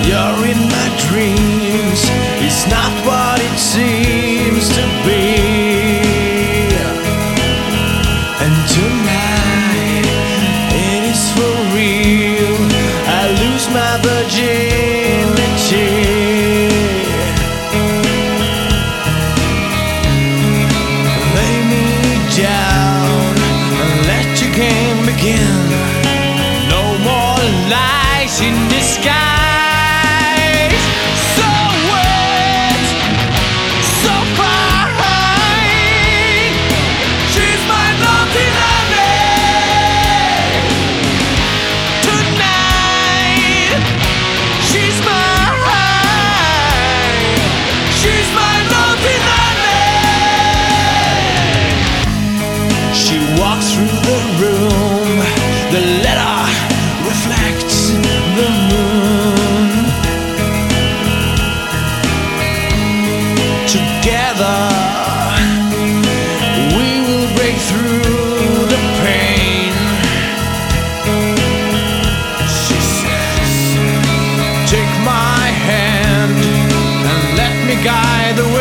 You're in my dreams. It's not what it seems to be. And tonight it is for real. I lose my virginity. Lay me down and let your game begin. No more lies in disguise. So wet, so fine. She's my naughty honey. Tonight, she's mine. She's my naughty honey. She walks through the room. The letter reflects the moon. Together we will break through the pain. She says, take my hand and let me guide the way.